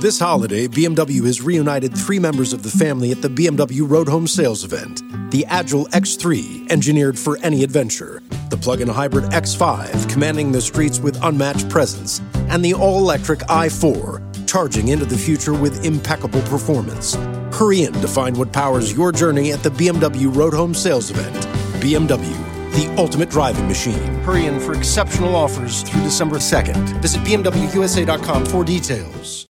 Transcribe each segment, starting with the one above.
This holiday, BMW has reunited 3 members of the family at the BMW Road Home Sales event. The Agile X3, engineered for any adventure. The plug-in hybrid X5, commanding the streets with unmatched presence. And the all-electric i4, charging into the future with impeccable performance. Hurry in to find what powers your journey at the BMW Road Home Sales event. BMW, the ultimate driving machine. Hurry in for exceptional offers through December 2nd. Visit BMWUSA.com for details.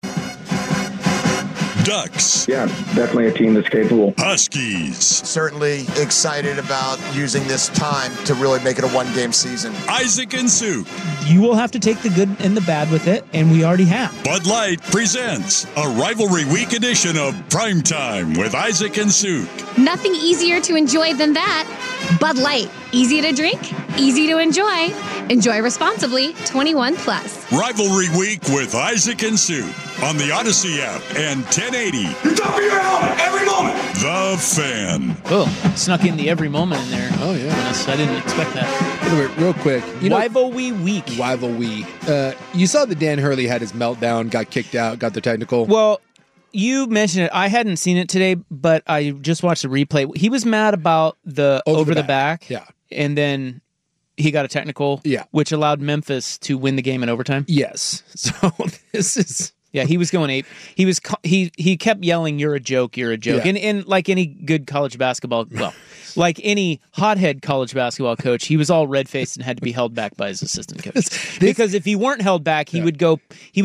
Ducks. Yeah, definitely a team that's capable. Huskies. Certainly excited about using this time to really make it a one-game season. Isaac and Suk. You will have to take the good and the bad with it, and we already have. Bud Light presents a rivalry week edition of Primetime with Isaac and Suk. Nothing easier to enjoy than that. Bud Light. Easy to drink, easy to enjoy. Enjoy responsibly, 21 plus. Rivalry week with Isaac and Suk on the Odyssey app and 1080. You're top of your helmet every moment. The Fan. Oh, snuck in the every moment in there. Oh, yeah. Goodness, I didn't expect that. Anyway, real quick. Rivalry week. Rivalry. You saw that Dan Hurley had his meltdown, got kicked out, got the technical. Well, you mentioned it. I hadn't seen it today, but I just watched the replay. He was mad about the over the back. Yeah. And then he got a technical, which allowed Memphis to win the game in overtime. Yes. So this is... Yeah, he was going ape. He kept yelling, "You're a joke, you're a joke." Yeah. And like any good college basketball, like any hothead college basketball coach, he was all red-faced and had to be held back by his assistant coach. Because if he weren't held back, he would go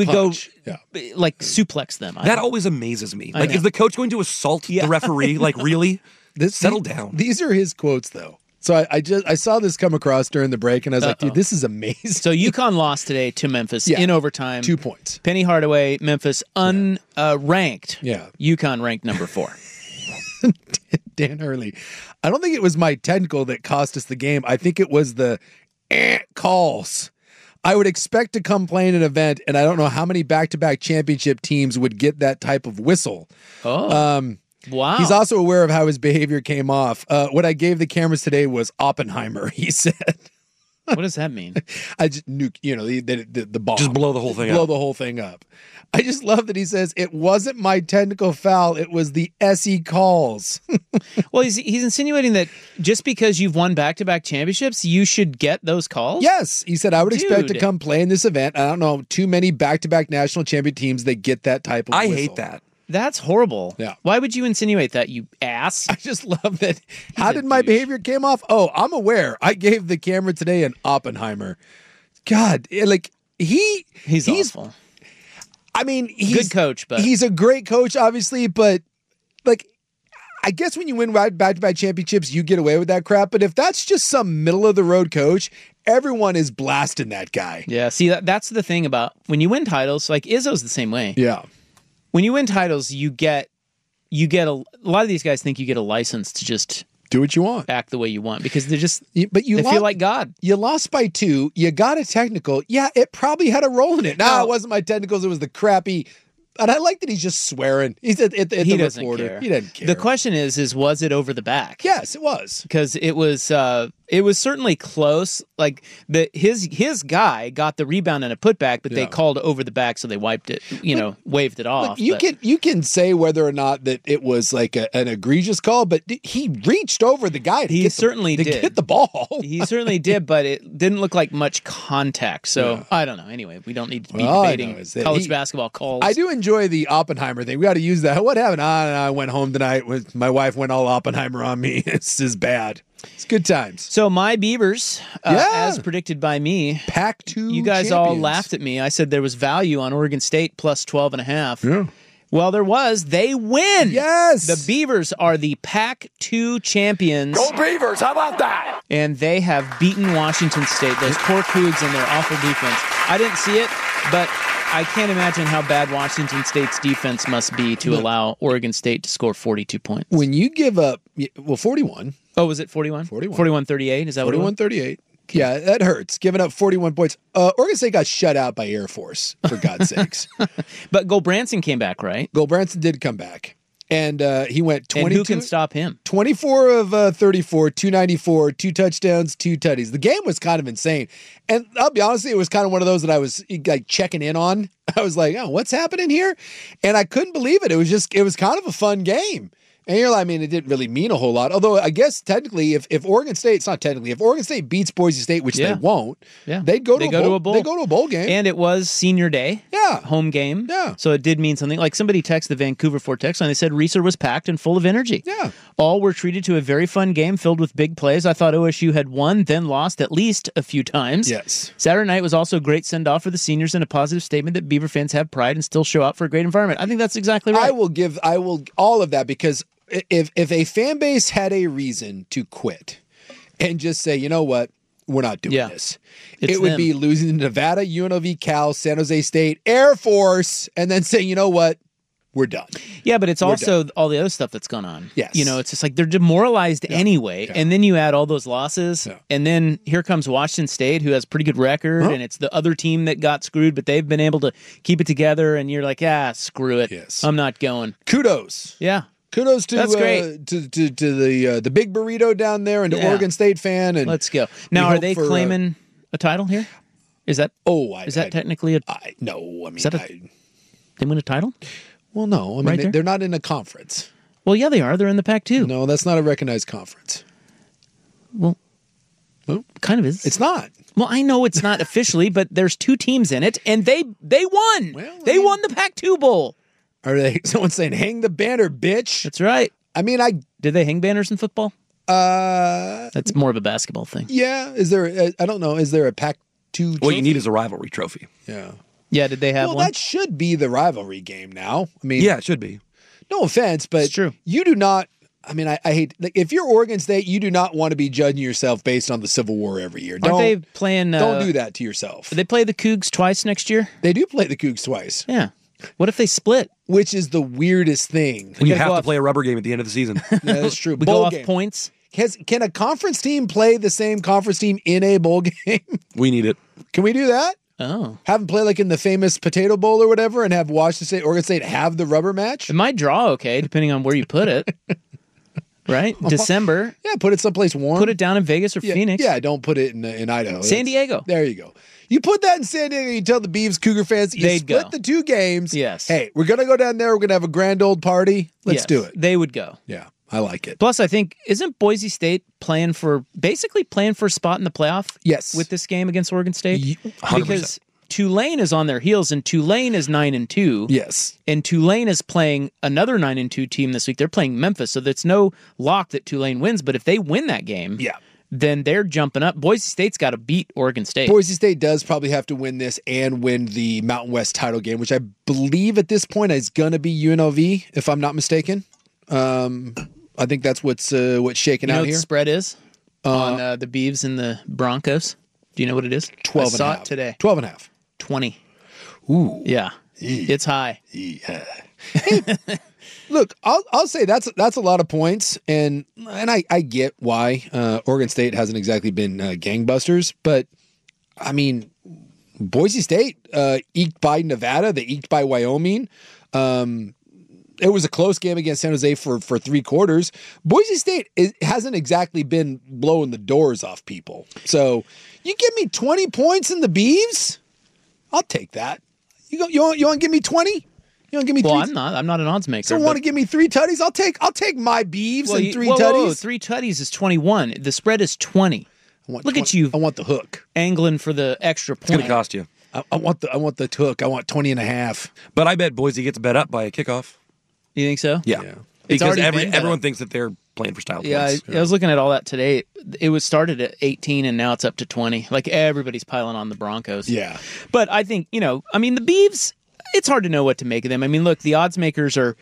like suplex them. That always amazes me. Like, is the coach going to assault the referee? Like, really? Settle down. These are his quotes, though. So I saw this come across during the break, and I was like, dude, this is amazing. So UConn lost today to Memphis in overtime. 2 points. Penny Hardaway, Memphis, unranked. Yeah. UConn ranked number 4. Dan Hurley. I don't think it was my technical that cost us the game. I think it was the calls. I would expect to come play in an event, and I don't know how many back-to-back championship teams would get that type of whistle. Oh. Wow. He's also aware of how his behavior came off. What I gave the cameras today was Oppenheimer, he said. What does that mean? I just nuke, the bomb. Just blow the whole thing up. Blow the whole thing up. I just love that he says, it wasn't my technical foul, it was the SE calls. Well, he's insinuating that just because you've won back-to-back championships, you should get those calls? Yes. He said, I would expect to come play in this event. I don't know, too many back-to-back national champion teams that get that type of whistle. I hate that. That's horrible. Yeah. Why would you insinuate that, you ass? I just love that. How did my behavior came off? Oh, I'm aware. I gave the camera today an Oppenheimer. God, he's awful. I mean, he's good coach, but he's a great coach, obviously. But I guess when you win back-to-back championships, you get away with that crap. But if that's just some middle of the road coach, everyone is blasting that guy. Yeah. See, that's the thing about when you win titles. Like Izzo's the same way. Yeah. When you win titles, you get a lot of these guys think you get a license to just do what you want, act the way you want, because they feel like God. You lost by 2. You got a technical. Yeah, it probably had a role in it. No, it wasn't my technicals. It was the crappy. And I like that he's just swearing. He's at the doesn't reporter. care. He doesn't care. The question is was it over the back? Yes, it was. Because it was certainly close. Like his guy got the rebound and a putback, but they called over the back, so they wiped it. Waved it off. You can say whether or not that it was like an egregious call, but he reached over the guy. To get the ball. He certainly did, but it didn't look like much contact. So I don't know. Anyway, we don't need to be debating college basketball calls. I do enjoy the Oppenheimer thing. We got to use that. What happened? I went home tonight. My wife went all Oppenheimer on me. This is bad. It's good times. So my Beavers, as predicted by me, Pac-2 you guys champions. all laughed at me. I said there was value on Oregon State plus 12.5. Yeah. Well, there was. They win. Yes. The Beavers are the Pac-2 champions. Go Beavers, how about that? And they have beaten Washington State. Those poor Cougs and their awful defense. I didn't see it, but I can't imagine how bad Washington State's defense must be to allow Oregon State to score 42 points. When you give up, 41. Oh, was it 41? 41-38? Is that what it was? 41-38. Yeah, that hurts. Giving up 41 points. Oregon State got shut out by Air Force, for God's sakes. But Gulbranson came back, right? Gulbranson did come back. And he went 22. And who can stop him? 24 of 34, 294, 2 touchdowns, 2 tutties. The game was kind of insane. And I'll be honest, it was kind of one of those that I was like checking in on. I was like, oh, what's happening here? And I couldn't believe it. It was kind of a fun game. And you're like, I mean, it didn't really mean a whole lot. Although I guess technically, if Oregon State, it's not technically, if Oregon State beats Boise State, which they won't, they'd go to a bowl. They go to a bowl game. And it was senior day. Yeah. Home game. Yeah. So it did mean something. Like somebody texted the Vancouver Fort text line. They said Reeser was packed and full of energy. Yeah. All were treated to a very fun game filled with big plays. I thought OSU had won, then lost at least a few times. Yes. Saturday night was also a great send-off for the seniors and a positive statement that Beaver fans have pride and still show up for a great environment. I think that's exactly right. I will all of that, because if a fan base had a reason to quit and just say, you know what, we're not doing this, it would be losing to Nevada, UNLV, Cal, San Jose State, Air Force, and then saying, you know what, we're done. Yeah, but it's also all the other stuff that's gone on. Yes. It's just like they're demoralized anyway, and then you add all those losses, and then here comes Washington State, who has a pretty good record, and it's the other team that got screwed, but they've been able to keep it together, and you're like, screw it. Yes. I'm not going. Kudos. Yeah. Kudos to That's great. to the big burrito down there and to Oregon State fan. And let's go. Now, are they claiming a title here? Is that technically a? No, I mean, they win a title? Well, no, I mean they're not in a conference. Well, yeah, they are. They're in the Pac-2. No, that's not a recognized conference. Well, kind of is. It's not. Well, I know it's not officially, but there's 2 teams in it, and they won. Well, they won the Pac-2 Bowl. Are they? Someone's saying, "Hang the banner, bitch." That's right. I mean, did they hang banners in football? That's more of a basketball thing. Yeah. Is there? I don't know. Is there a Pac-2 trophy? What you need is a rivalry trophy. Yeah. Yeah. Did they have one? Well, that should be the rivalry game now. I mean, yeah, it should be. No offense, but it's true. You do not. I mean, I hate, like, if you're Oregon State, you do not want to be judging yourself based on the Civil War every year. Aren't they playing? Don't do that to yourself. They play the Cougs twice next year. They do play the Cougs twice. Yeah. What if they split? Which is the weirdest thing. You have to play a rubber game at the end of the season. Yeah, that's true. We go off points. Can a conference team play the same conference team in a bowl game? We need it. Can we do that? Oh. Have them play like in the famous Potato Bowl or whatever, and have Washington State, Oregon State have the rubber match? It might draw okay, depending on where you put it. Right? December. Yeah, put it someplace warm. Put it down in Vegas or Phoenix. Yeah, don't put it in Idaho. San Diego. There you go. You put that in San Diego, you tell the Beavs Cougar fans, you split the 2 games. Yes. Hey, we're going to go down there. We're going to have a grand old party. Let's do it. They would go. Yeah, I like it. Plus, I think, isn't Boise State basically playing for a spot in the playoff? Yes. With this game against Oregon State? 100%. Because Tulane is on their heels, and Tulane is 9-2. Yes. And Tulane is playing another 9-2 team this week. They're playing Memphis, so that's no lock that Tulane wins. But if they win that game, then they're jumping up. Boise State's got to beat Oregon State. Boise State does probably have to win this and win the Mountain West title game, which I believe at this point is going to be UNLV, if I'm not mistaken. I think that's what's shaking out here. You know what here. The spread is on the Beavs and the Broncos? Do you know what it is? 12 I saw it today. 12.5. 20. Ooh. Yeah. It's high. Yeah. Hey, look, I'll say that's a lot of points, and I get why Oregon State hasn't exactly been gangbusters, but I mean, Boise State eked by Nevada, they eked by Wyoming. It was a close game against San Jose for 3 quarters. Boise State hasn't exactly been blowing the doors off people. So you give me 20 points in the Beavs, I'll take that. You want to give me 20? You want to give me? Well, I'm not an odds maker. So want to give me 3 tutties? I'll take my Beavs and 3 tutties. Whoa, 3 tutties is 21. The spread is 20. Look at you! I want the hook. Angling for the extra point. It's going to cost you. I want the hook. I want 20.5. But I bet Boise gets bet up by a kickoff. You think so? Yeah. Because everyone thinks that they're playing for style points. I was looking at all that today. It was started at 18 and now it's up to 20. Like everybody's piling on the Broncos. Yeah. But I think, the Beavs, it's hard to know what to make of them. I mean, look, the odds makers are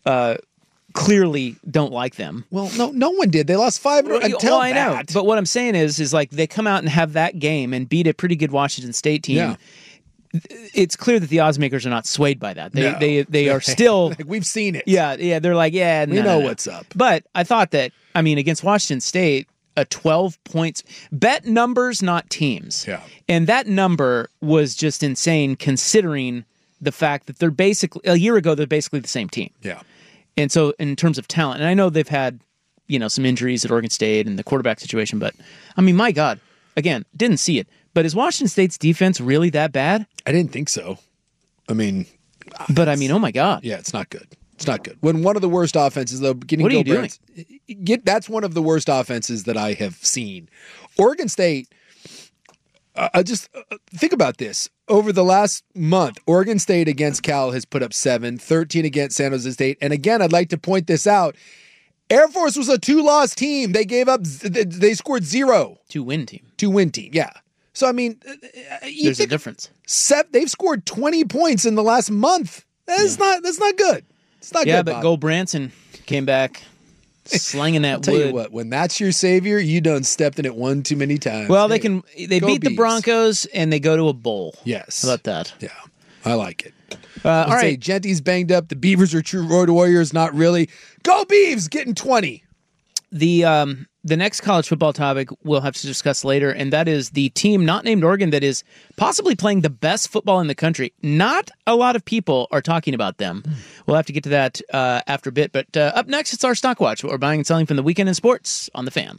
clearly don't like them. Well, no one did. They lost 5 until I know. But what I'm saying is like they come out and have that game and beat a pretty good Washington State team. Yeah. It's clear that the odds makers are not swayed by that. They are still like we've seen it. Yeah. They're like, we know what's up. But I thought that against Washington State, a 12 points bet numbers, not teams. Yeah, and that number was just insane considering the fact that they're basically the same team. Yeah, And so in terms of talent, and I know they've had, some injuries at Oregon State and the quarterback situation, but I mean, my God, again, didn't see it. But is Washington State's defense really that bad? I didn't think so. I mean, oh my God. Yeah, it's not good. It's not good. When one of the worst offenses, though, what are you doing? That's one of the worst offenses that I have seen. Oregon State, just think about this. Over the last month, Oregon State against Cal has put up 7, 13 against San Jose State. And again, I'd like to point this out. Air Force was a 2-loss team. They scored 0. 2-win team. 2-win team, yeah. So, I mean, there's a difference. They've scored 20 points in the last month. That's not good. It's not good. Yeah, but Cole Branson came back slanging that wood. Tell you what, when that's your savior, you done stepped in it one too many times. Well, they beat the Broncos and they go to a bowl. Yes. How about that? Yeah, I like it. All right. Genty's banged up. The Beavers are true Road Warriors. Not really. Go Beavs, getting 20. The next college football topic we'll have to discuss later, and that is the team not named Oregon that is possibly playing the best football in the country. Not a lot of people are talking about them. We'll have to get to that after a bit. But up next, it's our Stock Watch, what we're buying and selling from the weekend in sports on The Fan.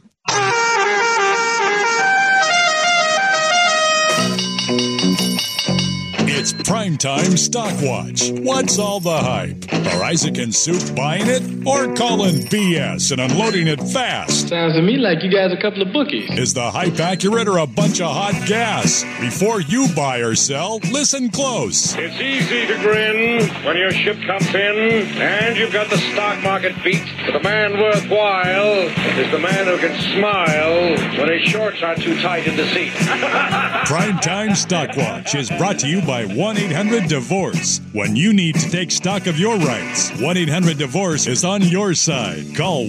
It's Primetime Stock Watch. What's all the hype? Are Isaac and Soup buying it or calling BS and unloading it fast? Sounds to me like you guys are a couple of bookies. Is the hype accurate or a bunch of hot gas? Before you buy or sell, listen close. It's easy to grin when your ship comes in and you've got the stock market beat. But the man worthwhile is the man who can smile when his shorts are too tight in the seat. Primetime Stock Watch is brought to you by 1-800-DIVORCE. When you need to take stock of your rights, 1-800-DIVORCE is on your side. Call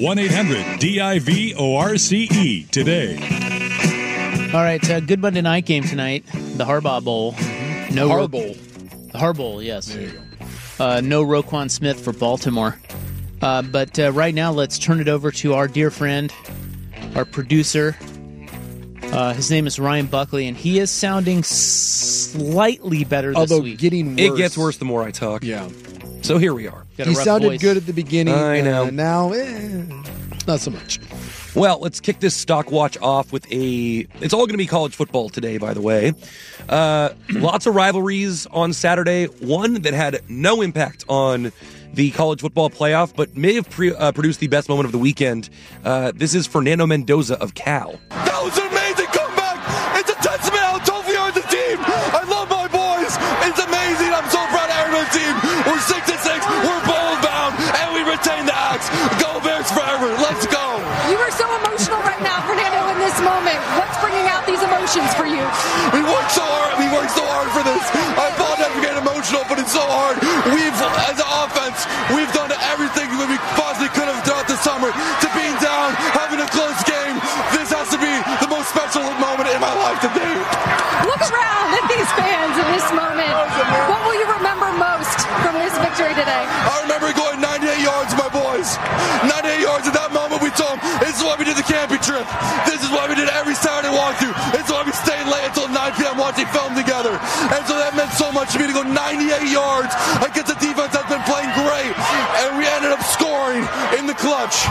1-800-DIVORCE today. All right, good Monday night game tonight. The Harbaugh Bowl. The Harbaugh, yes. There you go. No Roquan Smith for Baltimore. But right now, let's turn it over to our dear friend, our producer. His name is Ryan Buckley, and he is sounding slightly better this Although week. Getting worse. It gets worse the more I talk. Yeah. So here we are. Got He sounded voice. good at the beginning. I know. Now, not so much. Well, let's kick this Stock Watch off with it's all going to be college football today, by the way. Lots of rivalries on Saturday. One that had no impact on the college football playoff, but may have produced the best moment of the weekend. This is Fernando Mendoza of Cal. That was an amazing comeback. It's a testament how tough we are as a team. I love my boys. It's amazing. I'm so proud of everyone's team. We're 6-6. We're bowl bound, and we retain the axe. Go Bears forever. Let's go. You are so emotional right now, Fernando, in this moment. What's bringing out these emotions for you? We worked so hard. We worked so hard for this. I apologize for getting emotional, but it's so hard. As an offense, we've done everything that we possibly could have throughout the summer to being down, having a close game. This has to be the most special moment in my life to date. Look around at these fans in this moment. What will you remember most from this victory today? I remember going 98 yards with my boys. 98 yards. At that moment, we told them, this is why we did the camping trip. This is why we did every Saturday walkthrough. This is why we stayed late until 9 p.m. watching film together. And so that meant so much to me to go 98 yards against a defense that's been playing great. And we ended up scoring in the clutch.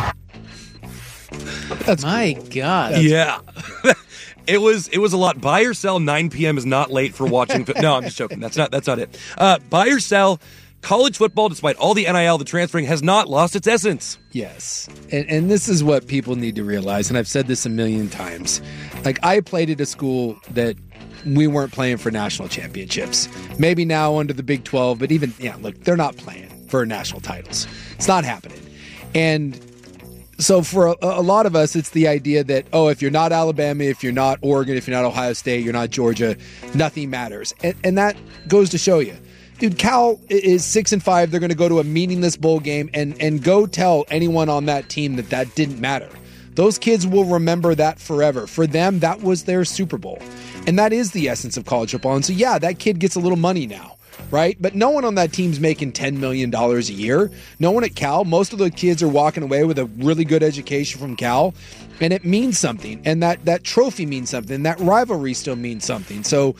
That's my God. Yeah. It was a lot. Buy or sell. 9 p.m. is not late for watching. No, I'm just joking. That's not it. Buy or sell. College football, despite all the NIL, the transferring, has not lost its essence. Yes. And this is what people need to realize, and I've said this a million times. Like, I played at a school that we weren't playing for national championships. Maybe now under the Big 12, but even, look, they're not playing for national titles. It's not happening. And so for a lot of us, it's the idea that, if you're not Alabama, if you're not Oregon, if you're not Ohio State, you're not Georgia, nothing matters. And that goes to show you. Dude, Cal is 6-5. They're going to go to a meaningless bowl game and go tell anyone on that team that didn't matter. Those kids will remember that forever. For them, that was their Super Bowl. And that is the essence of college football. And so, that kid gets a little money now, right? But no one on that team's making $10 million a year. No one at Cal. Most of the kids are walking away with a really good education from Cal. And it means something. And that trophy means something. That rivalry still means something. So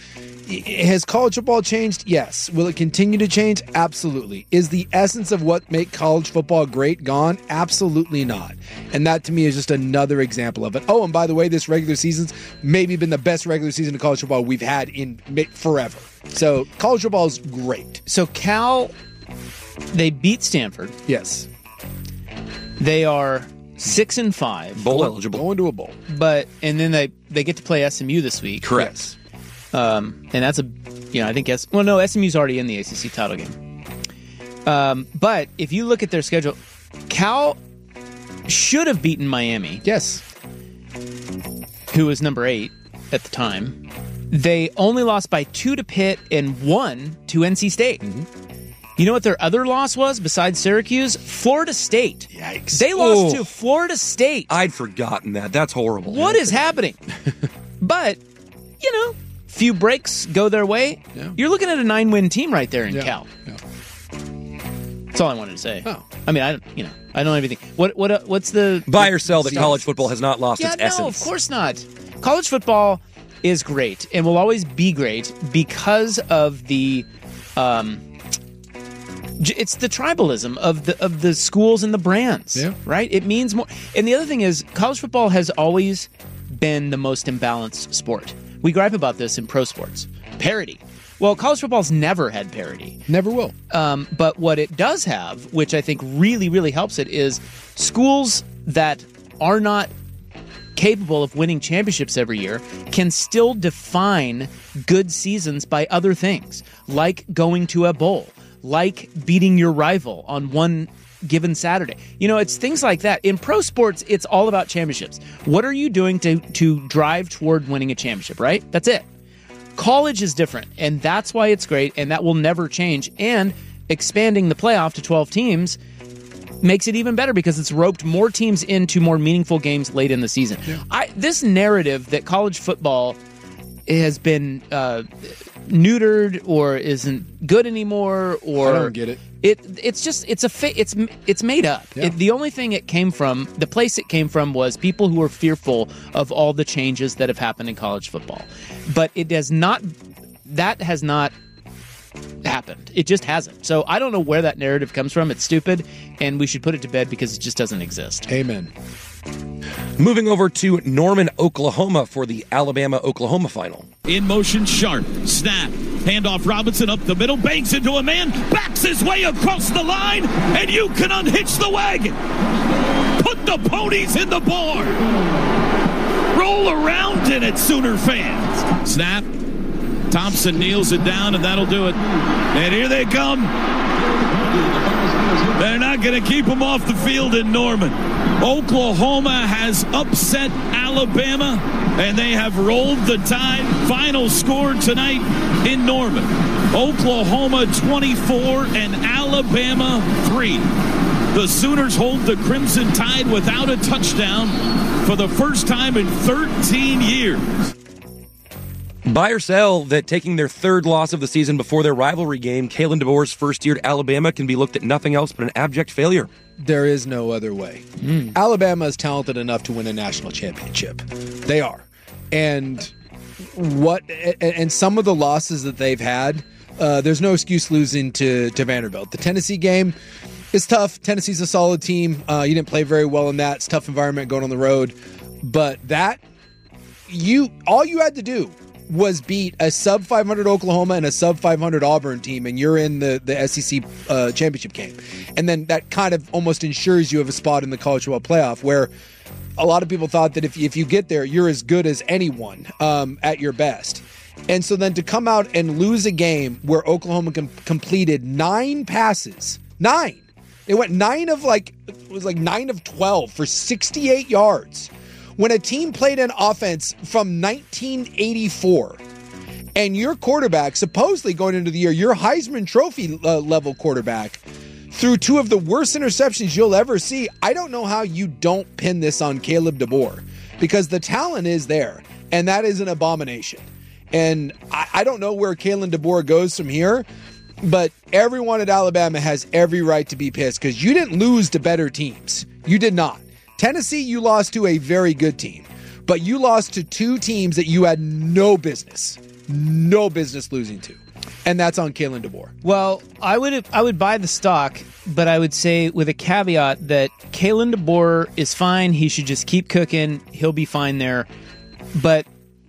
Has college football changed? Yes. Will it continue to change? Absolutely. Is the essence of what make college football great gone? Absolutely not. And that to me is just another example of it. Oh, and by the way, this regular season's maybe been the best regular season of college football we've had in forever. So college football is great. So Cal, they beat Stanford. Yes. They are 6-5. Bowl eligible. Going to a bowl. And then they get to play SMU this week. Correct. And that's I think SMU's already in the ACC title game. But if you look at their schedule, Cal should have beaten Miami. Yes. Who was number 8 at the time. They only lost by 2 to Pitt and 1 to NC State. Mm-hmm. You know what their other loss was besides Syracuse? Florida State. Yikes. They lost to Florida State. I'd forgotten that. That's horrible. What is happening? But, few breaks go their way. Yeah. You're looking at a 9-win team right there in Cal. Yeah. That's all I wanted to say. Oh. I mean, I don't know everything. What's the buy or sell that college football has not lost its essence? No, of course not. College football is great and will always be great because of the it's the tribalism of the schools and the brands, right? It means more. And the other thing is, college football has always been the most imbalanced sport. We gripe about this in pro sports. Parity. Well, college football's never had parity. Never will. But what it does have, which I think really, really helps it, is schools that are not capable of winning championships every year can still define good seasons by other things, like going to a bowl, like beating your rival on one given Saturday. It's things like that. In pro sports, it's all about championships. What are you doing to drive toward winning a championship, right? That's it. College is different, and that's why it's great, and that will never change. And expanding the playoff to 12 teams makes it even better because it's roped more teams into more meaningful games late in the season. Yeah. This narrative that college football has been neutered or isn't good anymore, or I don't get it. It's made up. Yeah. The only thing the place it came from was people who are fearful of all the changes that have happened in college football. But that has not happened. It just hasn't. So I don't know where that narrative comes from. It's stupid, and we should put it to bed because it just doesn't exist. Amen. Moving over to Norman, Oklahoma for the Alabama-Oklahoma final. In motion, Sharp. Snap. Handoff Robinson up the middle. Bangs into a man. Backs his way across the line. And you can unhitch the wagon. Put the ponies in the barn. Roll around in it, Sooner fans. Snap. Thompson kneels it down, and that'll do it. And here they come. They're not going to keep them off the field in Norman. Oklahoma has upset Alabama, and they have rolled the tide. Final score tonight in Norman. Oklahoma 24 and Alabama 3. The Sooners hold the Crimson Tide without a touchdown for the first time in 13 years. Buy or sell that taking their third loss of the season before their rivalry game, Kalen DeBoer's first year at Alabama, can be looked at nothing else but an abject failure. There is no other way. Alabama is talented enough to win a national championship. They are. And some of the losses that they've had, there's no excuse losing to Vanderbilt. The Tennessee game is tough. Tennessee's a solid team. You didn't play very well in that. It's a tough environment going on the road. But all you had to do was beat a sub-500 Oklahoma and a sub-500 Auburn team, and you're in the SEC championship game. And then that kind of almost ensures you have a spot in the college football playoff, where a lot of people thought that if you get there, you're as good as anyone at your best. And so then to come out and lose a game where Oklahoma completed 9 passes, 9. They went 9 of 12 for 68 yards. When a team played an offense from 1984 and your quarterback, supposedly going into the year, your Heisman Trophy level quarterback, threw 2 of the worst interceptions you'll ever see, I don't know how you don't pin this on Caleb DeBoer, because the talent is there, and that is an abomination. And I don't know where Kalen DeBoer goes from here, but everyone at Alabama has every right to be pissed because you didn't lose to better teams. You did not. Tennessee, you lost to a very good team, but you lost to 2 teams that you had no business no business losing to. And that's on Kalen DeBoer. Well, I would buy the stock, but I would say with a caveat that Kalen DeBoer is fine. He should just keep cooking. He'll be fine there. But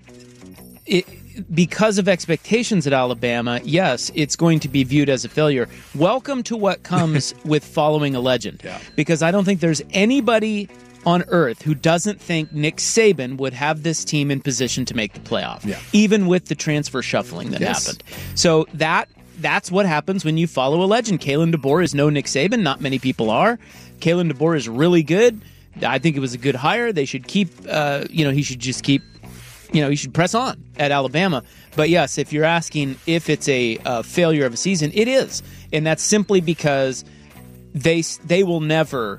because of expectations at Alabama, yes, it's going to be viewed as a failure. Welcome to what comes with following a legend. Yeah. Because I don't think there's anybody on earth who doesn't think Nick Saban would have this team in position to make the playoff, even with the transfer shuffling that happened. So that's what happens when you follow a legend. Kalen DeBoer is no Nick Saban. Not many people are. Kalen DeBoer is really good. I think it was a good hire. They should keep, he should just keep, he should press on at Alabama. But yes, if you're asking if it's a failure of a season, it is. And that's simply because they will never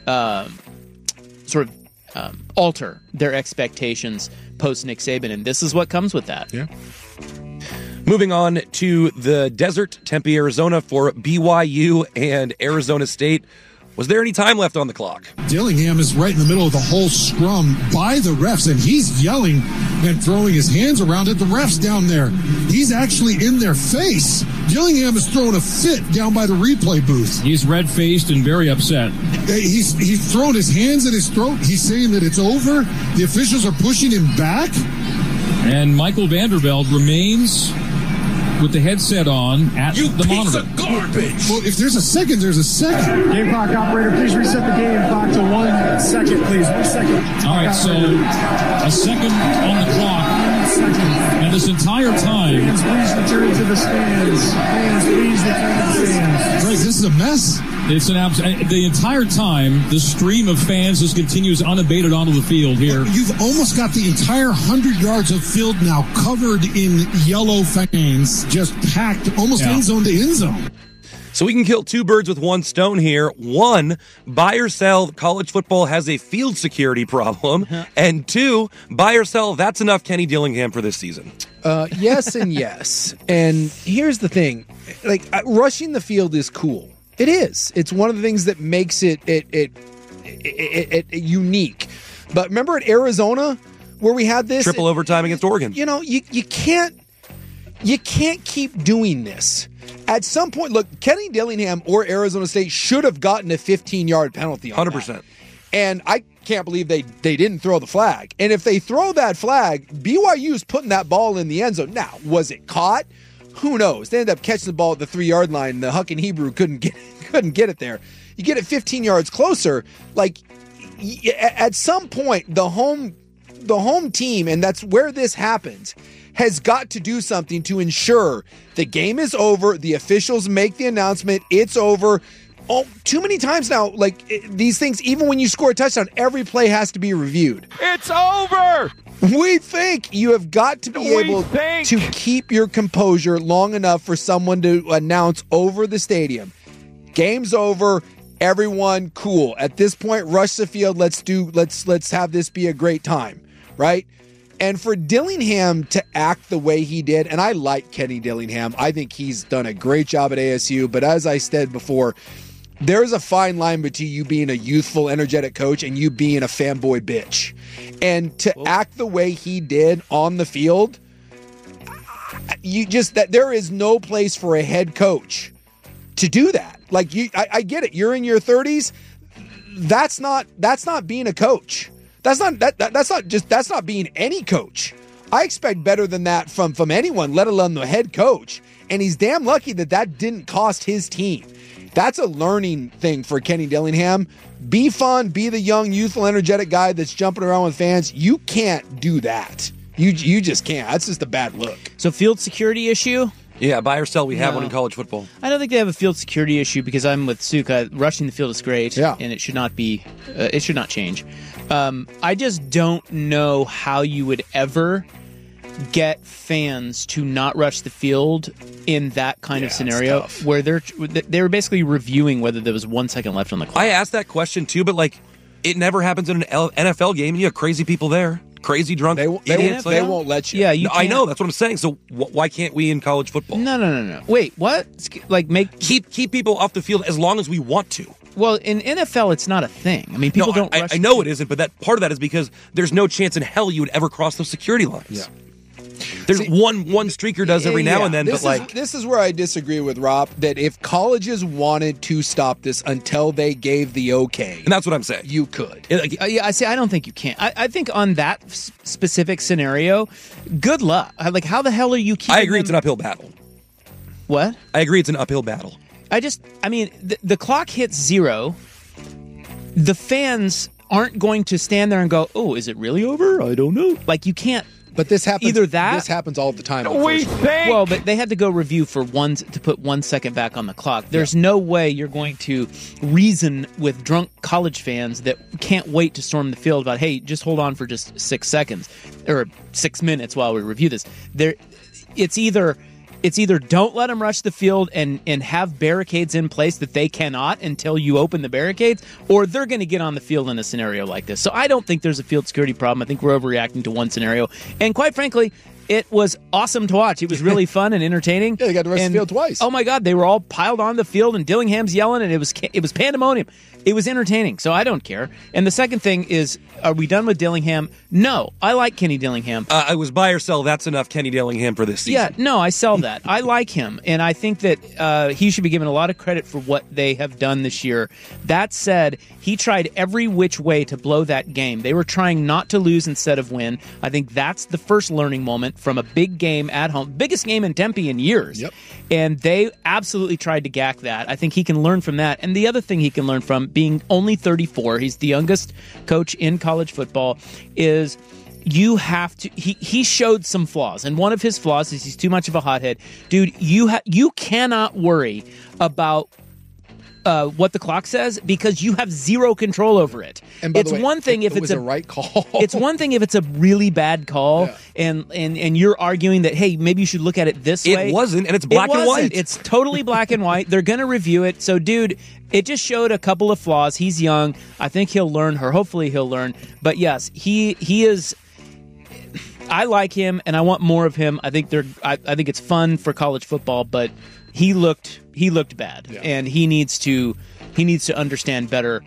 alter their expectations post Nick Saban, and this is what comes with that. Yeah. Moving on to the desert, Tempe, Arizona, for BYU and Arizona State. Was there any time left on the clock? Dillingham is right in the middle of the whole scrum by the refs, and he's yelling and throwing his hands around at the refs down there. He's actually in their face. Dillingham is throwing a fit down by the replay booth. He's red-faced and very upset. He's throwing his hands at his throat. He's saying that it's over. The officials are pushing him back. And Michael Vanderbilt remains with the headset on at the monitor. Of garbage. Well, if there's a second, there's a second. Game clock operator, please reset the game clock to 1 second, please. 1 second. All right, so a second on the clock. 1 second. And this entire time. Fans, please return to the stands. Fans, please return to the stands. Right, this is a mess. It's the entire time, the stream of fans just continues unabated onto the field here. You've almost got the entire 100 yards of field now covered in yellow fans, just packed almost end zone to end zone. So we can kill two birds with one stone here. One, buy or sell, college football has a field security problem. And two, buy or sell, that's enough Kenny Dillingham for this season. Yes and yes. And here's the thing. Rushing the field is cool. It is. It's one of the things that makes it unique. But remember at Arizona where we had this triple overtime against Oregon. You can't keep doing this. At some point, look, Kenny Dillingham or Arizona State should have gotten a 15-yard penalty on 100%. that. And I can't believe they didn't throw the flag. And if they throw that flag, BYU's putting that ball in the end zone. Now, was it caught? Who knows? They ended up catching the ball at the 3-yard line. And the Huck and Hebrew couldn't get it there. You get it 15 yards closer. At some point, the home team, and that's where this happens, has got to do something to ensure the game is over. The officials make the announcement. It's over. Oh, too many times now, these things, even when you score a touchdown, every play has to be reviewed. It's over! We think you have got to be able to keep your composure long enough for someone to announce over the stadium. Game's over. Everyone cool. At this point, rush the field. Let's have this be a great time, right? And for Dillingham to act the way he did, and I like Kenny Dillingham. I think he's done a great job at ASU, but as I said before, there's a fine line between you being a youthful, energetic coach and you being a fanboy bitch. And to act the way he did on the field, there is no place for a head coach to do that. I get it. You're in your 30s. That's not being a coach. That's not being any coach. I expect better than that from anyone, let alone the head coach. And he's damn lucky that didn't cost his team. That's a learning thing for Kenny Dillingham. Be fun, be the young, youthful, energetic guy that's jumping around with fans. You can't do that. You just can't. That's just a bad look. So field security issue? Yeah, buy or sell, we have one in college football. I don't think they have a field security issue because I'm with Suka. Rushing the field is great, and it should not be. It should not change. I just don't know how you would ever get fans to not rush the field in that kind of scenario where they were basically reviewing whether there was 1 second left on the clock. I asked that question too, but it never happens in an NFL game. You have crazy people there. Crazy drunk idiots. They won't let you. Yeah, I know. That's what I'm saying. So why can't we in college football? No. Wait, what? Keep people off the field as long as we want to. Well, in NFL, it's not a thing. I mean, people don't rush. I know it isn't, but that part of that is because there's no chance in hell you would ever cross those security lines. Yeah. There's one streaker does every now and then, this is where I disagree with Rob, that if colleges wanted to stop this until they gave the okay, and that's what I'm saying, you could. I don't think you can. I think on that specific scenario, good luck. Like, how the hell are you keeping I agree it's an uphill battle. What? I agree it's an uphill battle. The clock hits 0. The fans aren't going to stand there and go, oh, is it really over? I don't know. Like, you can't. But this happens. Either that. This happens all the time. Well, but they had to go review to put 1 second back on the clock. There's no way you're going to reason with drunk college fans that can't wait to storm the field about, hey, just hold on for just 6 seconds or 6 minutes while we review this. It's either don't let them rush the field and have barricades in place that they cannot until you open the barricades, or they're going to get on the field in a scenario like this. So I don't think there's a field security problem. I think we're overreacting to one scenario. And quite frankly, it was awesome to watch. It was really fun and entertaining. Yeah, they got to rush the field twice. Oh my God, they were all piled on the field and Dillingham's yelling, and it was pandemonium. It was entertaining, so I don't care. And the second thing is, are we done with Dillingham? No, I like Kenny Dillingham. I was buy or sell. That's enough Kenny Dillingham for this season. Yeah, no, I sell that. I like him, and I think that he should be given a lot of credit for what they have done this year. That said, he tried every which way to blow that game. They were trying not to lose instead of win. I think that's the first learning moment from a big game at home. Biggest game in Tempe in years. Yep. And they absolutely tried to gack that. I think he can learn from that. And the other thing he can learn from, being only 34, he's the youngest coach in college football, is you have to. He showed some flaws, and one of his flaws is he's too much of a hothead. Dude, you cannot worry about what the clock says, because you have zero control over it. And by it's the way, one thing if it it's was a right call. It's one thing if it's a really bad call, and you're arguing that, hey, maybe you should look at it this way. It wasn't, and it's black and white. It's totally black and white. They're going to review it. So, dude, it just showed a couple of flaws. He's young. I think he'll learn, or hopefully he'll learn. But yes, he is. I like him, and I want more of him. I think I think it's fun for college football, but he looked bad, and he needs to understand better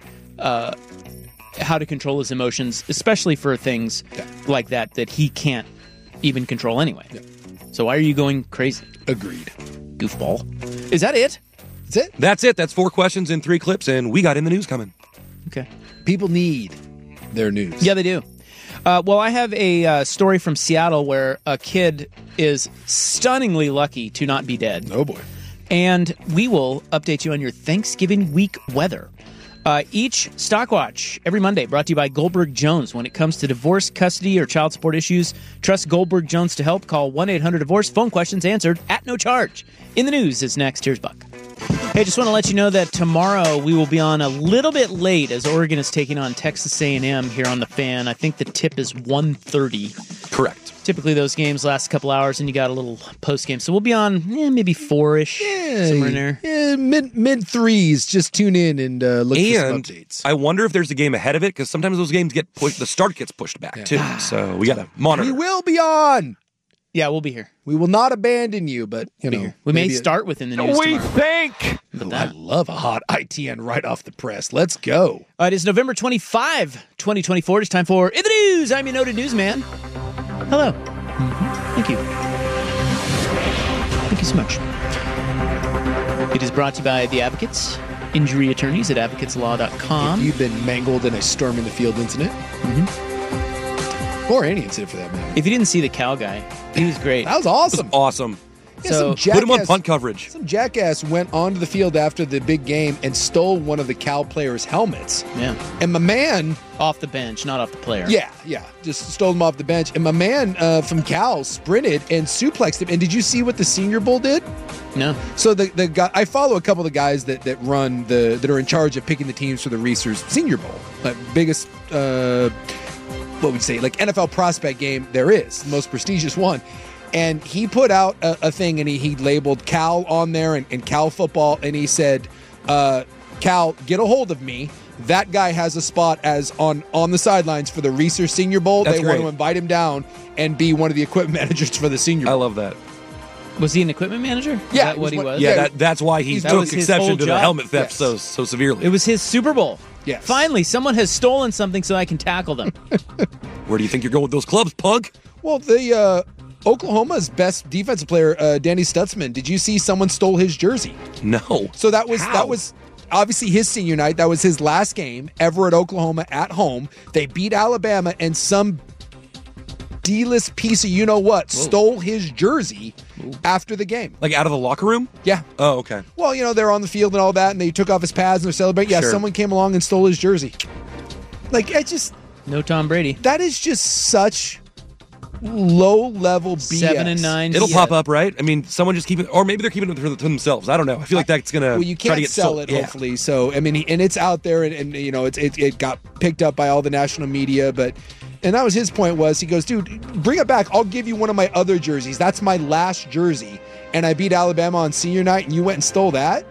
how to control his emotions, especially for things like that he can't even control anyway. Yeah. So why are you going crazy? Agreed. Goofball. Is that it? That's it? That's it. That's 4 questions and 3 clips, and we got in the news coming. Okay. People need their news. Yeah, they do. Well, I have a story from Seattle where a kid is stunningly lucky to not be dead. Oh, boy. And we will update you on your Thanksgiving week weather. Each Stockwatch, every Monday, brought to you by Goldberg Jones. When it comes to divorce, custody, or child support issues, trust Goldberg Jones to help. Call 1-800-DIVORCE. Phone questions answered at no charge. In the news is next. Here's Buck. Hey, just want to let you know that tomorrow we will be on a little bit late as Oregon is taking on Texas A&M here on the Fan. I think the tip is 1:30. Correct. Typically those games last a couple hours and you got a little post-game. So we'll be on maybe 4-ish, somewhere in there. Yeah, mid threes. Just tune in and look for some updates. I wonder if there's a game ahead of it, because sometimes those games get pushed. The start gets pushed back, too. So we got to monitor. We will be on. Yeah, we'll be here. We will not abandon you, but you know, we may start within the news tomorrow. Think. I love a hot ITN right off the press. Let's go. It is November 25, 2024. It's time for In the News. I'm your noted newsman. Hello. Thank you. Thank you so much. It is brought to you by The Advocates, injury attorneys at advocateslaw.com. If you've been mangled in a storming the field incident. Or any incident for that matter. If you didn't see the Cal guy, he was great. That was awesome. Awesome. Yeah, So put him on punt coverage. Some jackass went onto the field after the big game and stole one of the Cal players' helmets. Yeah. And my man... Off the bench, not off the player. Yeah. Just stole him off the bench. And my man from Cal sprinted and suplexed him. And did you see what the Senior Bowl did? No. So the guy, I follow a couple of the guys that run that are in charge of picking the teams for the Reese's Senior Bowl. Biggest... what would you say, like NFL prospect game there is, the most prestigious one. And he put out a thing, and he labeled Cal on there and Cal football, and he said, Cal, get a hold of me. That guy has a spot as on the sidelines for the Reese's Senior Bowl. That's they great. want to invite him down and be one of the equipment managers for the Senior Bowl. I love that. Was he an equipment manager? Is Yeah, that what he was? Yeah, that's why he That took was his exception whole to the job. helmet theft Yes. so severely. It was his Super Bowl. Yes. Finally, someone has stolen something so I can tackle them. Where do you think you're going with those clubs, punk? Well, the Oklahoma's best defensive player, Danny Stutzman. Did you see someone stole his jersey? No. So that was obviously his senior night. That was his last game ever at Oklahoma at home. They beat Alabama, and some D-list piece of you-know-what stole his jersey after the game. Like out of the locker room? Yeah. Oh, okay. Well, they're on the field and all that, and they took off his pads and they're celebrating. Yeah, Sure. someone came along and stole his jersey. Like, I just... No Tom Brady. That is just such low-level BS. 7-9. It'll pop up, right? I mean, someone just keep it, or maybe they're keeping it to themselves. I don't know. I feel like that's gonna. Well, you try can't to get sell sold. it, hopefully. So, I mean, and it's out there, and it got picked up by all the national media, but. And that was his point was, he goes, dude, bring it back. I'll give you one of my other jerseys. That's my last jersey. And I beat Alabama on senior night, and you went and stole that?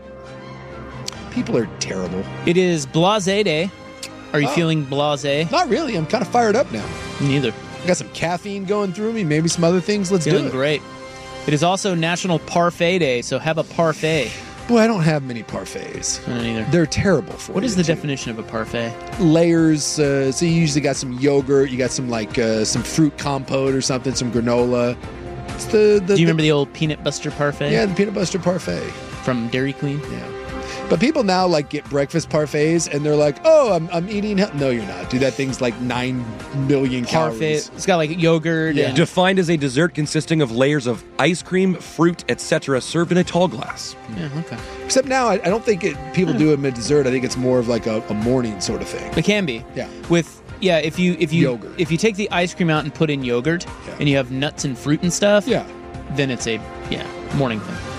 People are terrible. It is Blase Day. Are you feeling blase? Not really. I'm kind of fired up now. Me neither. I got some caffeine going through me, maybe some other things. Let's Feeling do it. great. It is also National Parfait Day, so have a parfait. Boy, I don't have many parfaits. I don't either. They're terrible for What you, is the too. definition of a parfait? Layers. So you usually got some yogurt. You got some some fruit compote or something, some granola. It's Do you remember the old peanut butter parfait? Yeah, the peanut butter parfait. From Dairy Queen? Yeah. But people now get breakfast parfaits and they're like, oh, I'm eating health. No, you're not. Dude, that thing's like 9 million Parfait. calories. It's got yogurt. Yeah. And Defined as a dessert consisting of layers of ice cream, fruit, etc., served in a tall glass. Yeah, okay. Except now, I don't think people do them in dessert. I think it's more of like a morning sort of thing. It can be. Yeah. If you Yogurt. if you take the ice cream out and put in yogurt and you have nuts and fruit and stuff, then it's a morning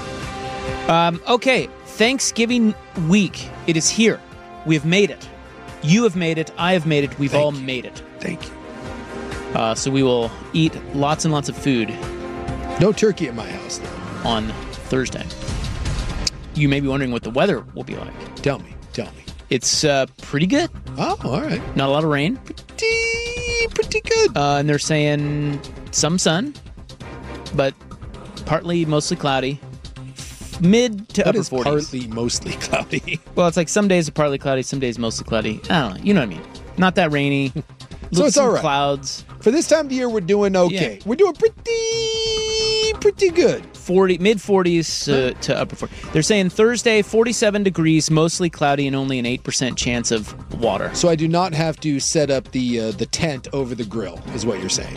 thing. Okay, Thanksgiving week. It is here. We have made it. You have made it. I have made it. We've all made it. Thank you. So we will eat lots and lots of food. No turkey at my house, though. On Thursday. You may be wondering what the weather will be like. Tell me. It's pretty good. Oh, all right. Not a lot of rain. Pretty good. And they're saying some sun, but partly mostly cloudy. Mid to upper 40s. Partly mostly cloudy. Well, it's like some days are partly cloudy, some days mostly cloudy. I don't know. You know what I mean? Not that rainy. So it's all right. Clouds. For this time of the year, we're doing okay. Yeah. We're doing pretty good. Mid 40s to upper 40s. They're saying Thursday, 47 degrees, mostly cloudy, and only an 8% chance of water. So I do not have to set up the tent over the grill, is what you're saying.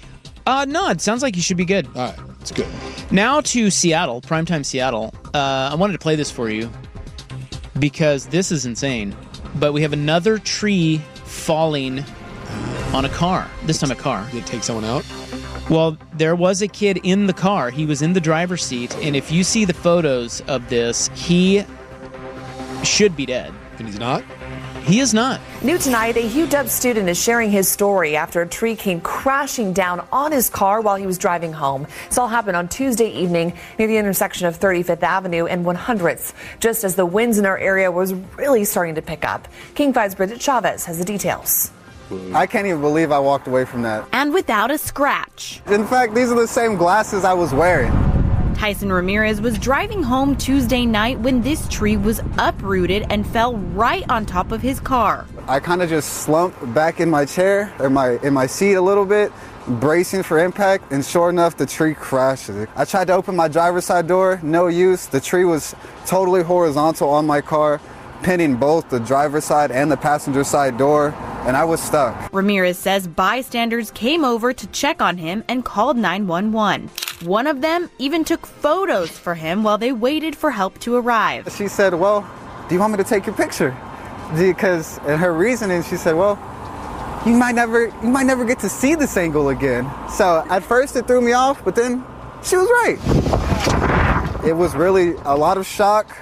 No, it sounds like you should be good. All right, it's good. Now to Seattle, primetime Seattle. I wanted to play this for you because this is insane. But we have another tree falling on a car. This time a car. Did it take someone out? Well, there was a kid in the car. He was in the driver's seat. And if you see the photos of this, he should be dead. And he's not? He is not. New tonight, a UW student is sharing his story after a tree came crashing down on his car while he was driving home. This all happened on Tuesday evening near the intersection of 35th Avenue and 100th, just as the winds in our area was really starting to pick up. King 5's Bridget Chavez has the details. I can't even believe I walked away from that. And without a scratch. In fact, these are the same glasses I was wearing. Tyson Ramirez was driving home Tuesday night when this tree was uprooted and fell right on top of his car. I kind of just slumped back in my chair, or in my seat a little bit, bracing for impact, and sure enough, the tree crashed. I tried to open my driver's side door, no use. The tree was totally horizontal on my car, pinning both the driver's side and the passenger side door, and I was stuck. Ramirez says bystanders came over to check on him and called 911. One of them even took photos for him while they waited for help to arrive. She said, well, do you want me to take your picture? Because, and her reasoning, she said, well, you might never get to see this angle again. So at first it threw me off, but then she was right. It was really a lot of shock,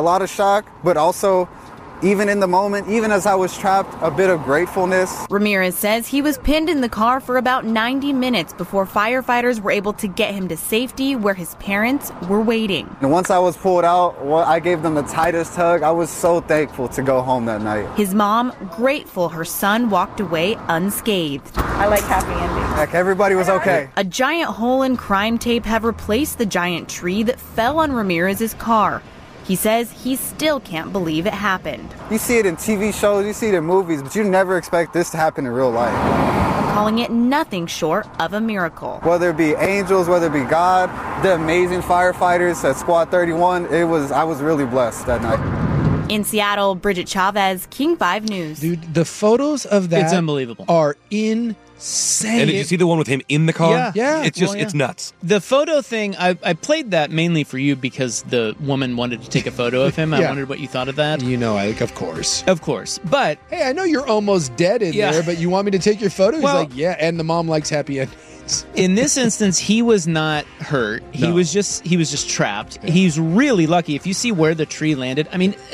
but also even in the moment, even as I was trapped, a bit of gratefulness. Ramirez says he was pinned in the car for about 90 minutes before firefighters were able to get him to safety where his parents were waiting. And once I was pulled out, I gave them the tightest hug. I was so thankful to go home that night. His mom grateful her son walked away unscathed. I like happy endings. Heck, everybody was okay. A giant hole in crime tape have replaced the giant tree that fell on Ramirez's car. He says he still can't believe it happened. You see it in TV shows, you see it in movies, but you never expect this to happen in real life. calling it nothing short of a miracle. Whether it be angels, whether it be God, the amazing firefighters at Squad 31, I was really blessed that night. In Seattle, Bridget Chavez, King 5 News. Dude, the photos of that It's unbelievable. Are insane. And did you see the one with him in the car? Yeah. It's just, it's nuts. The photo thing, I played that mainly for you because the woman wanted to take a photo of him. I Yeah. wondered what you thought of that. You know, of course. Of course. But hey, I know you're almost dead in there, but you want me to take your photo? He's Well- like, yeah, and the mom likes happy endings. in this instance, he was not hurt. He was just trapped. He's really lucky. If you see where the tree landed, I mean,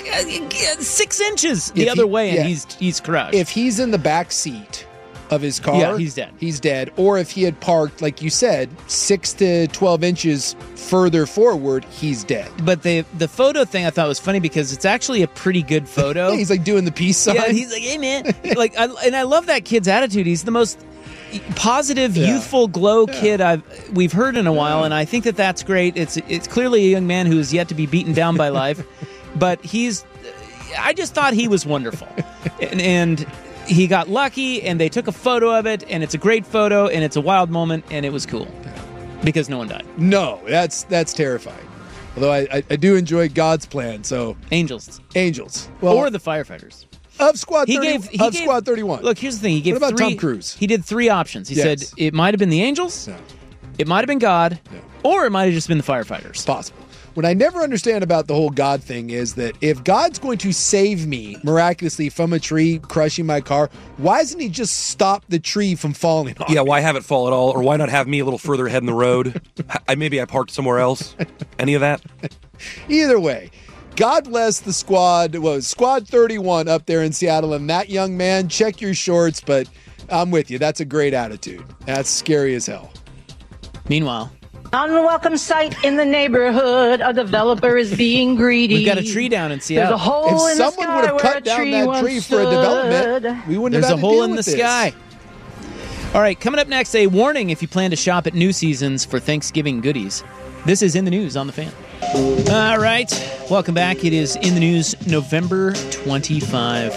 6 inches the other way, and he's crushed. If he's in the back seat of his car, Yeah, he's dead. He's dead. Or if he had parked, like you said, 6 to 12 inches further forward, he's dead. But the photo thing I thought was funny because it's actually a pretty good photo. He's like doing the peace sign. Yeah, he's like, "Hey man," and I love that kid's attitude. He's the most positive, youthful glow kid we've heard in a while, and I think that's great. It's clearly a young man who is yet to be beaten down by life, but I just thought he was wonderful, and he got lucky, and they took a photo of it, and it's a great photo, and it's a wild moment, and it was cool because no one died. No, that's terrifying. Although I do enjoy God's plan, so angels, well, or the firefighters. Of Squad 31. Look, here's the thing. He gave what about 3, Tom Cruise? He did 3 options. He said it might have been the angels, it might have been God, or it might have just been the firefighters. Possible. What I never understand about the whole God thing is that if God's going to save me miraculously from a tree crushing my car, why doesn't he just stop the tree from falling on Yeah, me? why have it fall at all? Or why not have me a little further ahead in the road? Maybe I parked somewhere else. Any of that? Either way, God bless the squad. Squad 31 up there in Seattle. And that young man, check your shorts, but I'm with you. That's a great attitude. That's scary as hell. Meanwhile, unwelcome sight in the neighborhood. A developer is being greedy. We've got a tree down in Seattle. There's a hole in the someone sky would have where cut a down tree that once tree for a development, we wouldn't There's have a had to hole deal in the with this. sky. All right, coming up next, a warning if you plan to shop at New Seasons for Thanksgiving goodies. This is In the News on The Fan. All right, welcome back. It is In the News, November 25,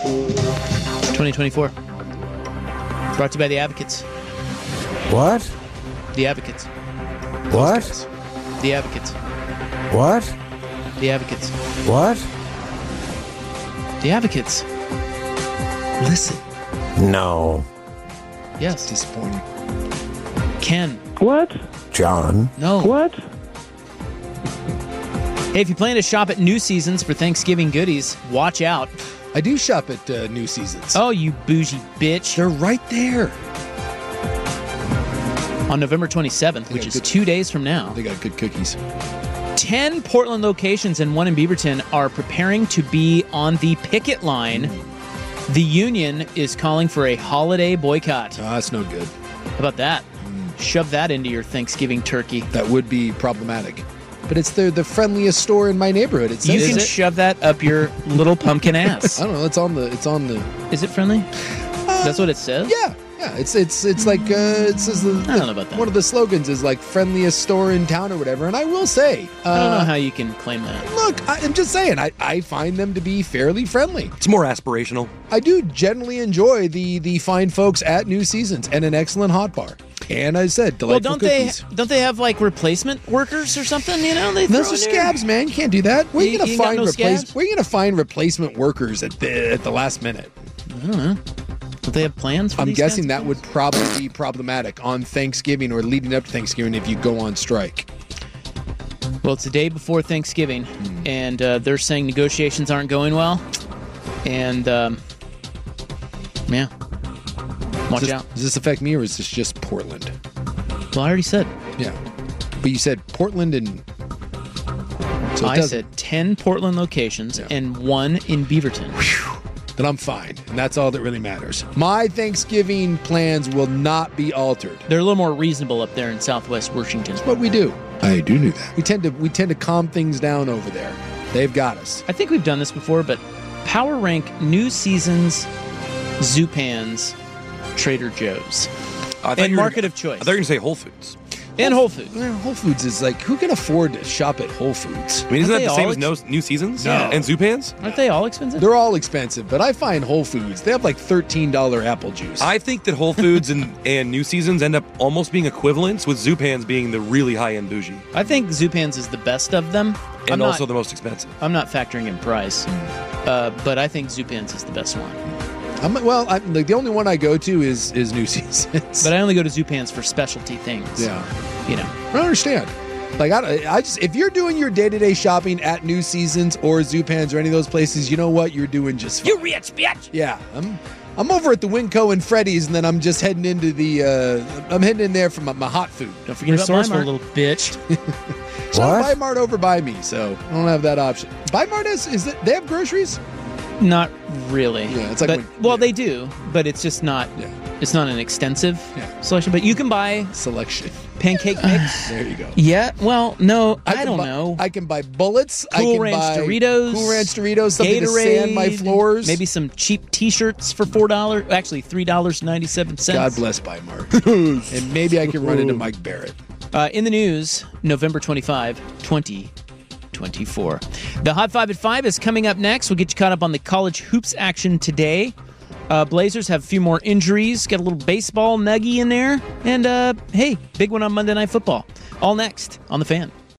2024. Brought to you by The Advocates. What? The Advocates. What? The Advocates. What? The Advocates. What? The Advocates. Listen. No. Yes. Disappointing. Ken. What? John. No. What? Hey, if you plan to shop at New Seasons for Thanksgiving goodies, watch out. I do shop at New Seasons. Oh, you bougie bitch. They're right there. On November 27th, which is 2 days from now. They got good cookies. 10 Portland locations and one in Beaverton are preparing to be on the picket line. The union is calling for a holiday boycott. Oh, that's no good. How about that? Shove that into your Thanksgiving turkey. That would be problematic. But it's the friendliest store in my neighborhood. It says You can shove that up your little pumpkin ass. I don't know. It's on the. Is it friendly? That's what it says? Yeah. It's like it says I don't know about that. One of the slogans is like friendliest store in town or whatever. And I will say, I don't know how you can claim that. Look, I'm just saying, I find them to be fairly friendly. It's more aspirational. I do generally enjoy the fine folks at New Seasons and an excellent hot bar. And I said, delightful cookies. Don't they have like replacement workers or something? You know, Those are scabs, man. You can't do that. Where are you gonna find scabs? Where are you gonna find replacement workers at the last minute? I don't know. Don't they have plans for I'm these guessing kinds that would probably be problematic on Thanksgiving or leading up to Thanksgiving if you go on strike. Well, it's the day before Thanksgiving, and they're saying negotiations aren't going well. And, yeah. Watch out. Does this affect me or is this just Portland? Well, I already said. Yeah. But you said Portland and... So I said 10 Portland locations and 1 in Beaverton. Then I'm fine. And that's all that really matters. My Thanksgiving plans will not be altered. They're a little more reasonable up there in Southwest Washington. That's what we do. I do know that. We tend to calm things down over there. They've got us. I think we've done this before, but power rank New Seasons, Zupans, Trader Joe's. And market of choice. I thought you were going to say Whole Foods. And Whole Foods. Whole Foods is like, who can afford to shop at Whole Foods? I mean, isn't that the same as New Seasons? No. And Zupans? Aren't they all expensive? They're all expensive, but I find Whole Foods, they have like $13 apple juice. I think that Whole Foods and New Seasons end up almost being equivalents, with Zupans being the really high-end bougie. I think Zupans is the best of them. And also the most expensive. I'm not factoring in price, but I think Zupans is the best one. Like the only one I go to is New Seasons. But I only go to Zupans for specialty things. Yeah. You know. I don't understand. Like, I just, if you're doing your day-to-day shopping at New Seasons or Zupans or any of those places, you know what? You're doing just fine. You rich bitch! Yeah. I'm over at the Winco and Freddy's, and then I'm just heading into I'm heading in there for my hot food. Don't forget about Bi-Mart, little bitch. So Bi-Mart over by me, so I don't have that option. Bi-Mart they have groceries? Not really. Yeah, it's like they do, but it's just not. Yeah. It's not an extensive selection. But you can buy selection pancake mix. There you go. Yeah. Well, no, I don't know. I can buy bullets. Cool I can Ranch buy Doritos. Cool Ranch Doritos. Something Gatorade, to sand my floors. Maybe some cheap T-shirts for $4. Actually, $3.97. God bless Bi-Mart. And maybe I can run into Mike Barrett. In the news, November 25, 2024. The Hot 5 at 5 is coming up next. We'll get you caught up on the college hoops action today. Blazers have a few more injuries. Got a little baseball nuggie in there. And, hey, big one on Monday Night Football. All next on The Fan.